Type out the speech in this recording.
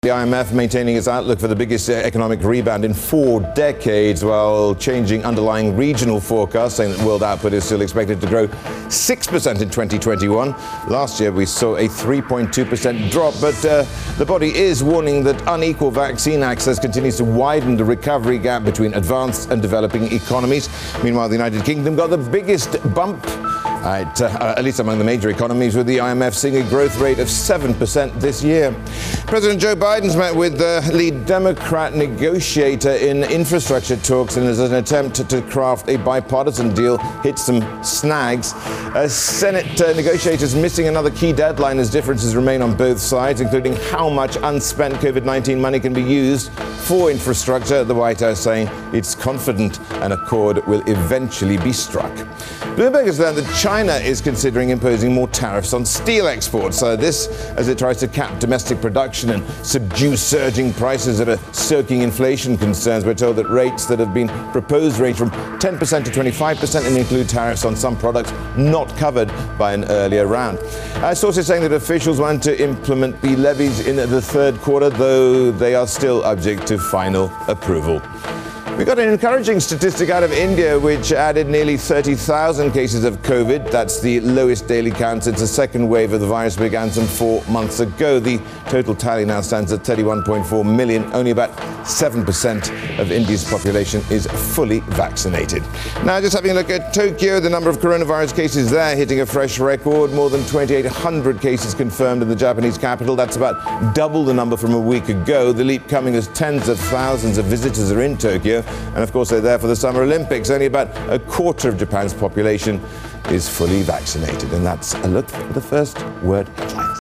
The IMF maintaining its outlook for the biggest economic rebound in 4 decades, while changing underlying regional forecasts, saying that world output is still expected to grow 6% in 2021. Last year we saw a 3.2% drop, but the body is warning that unequal vaccine access continues to widen the recovery gap between advanced and developing economies. Meanwhile, the United Kingdom got the biggest bump, at least among the major economies, with the IMF seeing a growth rate of 7% this year. President Joe Biden's met with the lead Democrat negotiator in infrastructure talks, and as an attempt to craft a bipartisan deal, hit some snags. Senate negotiators missing another key deadline as differences remain on both sides, including how much unspent COVID-19 money can be used for infrastructure. The White House saying it's confident an accord will eventually be struck. Bloomberg has learned that China is considering imposing more tariffs on steel exports. This as it tries to cap domestic production and subdue surging prices that are stoking inflation concerns. We're told that rates that have been proposed range from 10% to 25% and include tariffs on some products not covered by an earlier round. Sources saying that officials want to implement the levies in the third quarter, though they are still subject to final approval. We got an encouraging statistic out of India, which added nearly 30,000 cases of COVID. That's the lowest daily count since the second wave of the virus began some 4 months ago. The total tally now stands at 31.4 million. Only about 7% of India's population is fully vaccinated. Now, just having a look at Tokyo, the number of coronavirus cases there hitting a fresh record. More than 2,800 cases confirmed in the Japanese capital. That's about double the number from a week ago. The leap coming as tens of thousands of visitors are in Tokyo. And of course, they're there for the Summer Olympics. Only about a quarter of Japan's population is fully vaccinated. And that's a look at the first word headlines.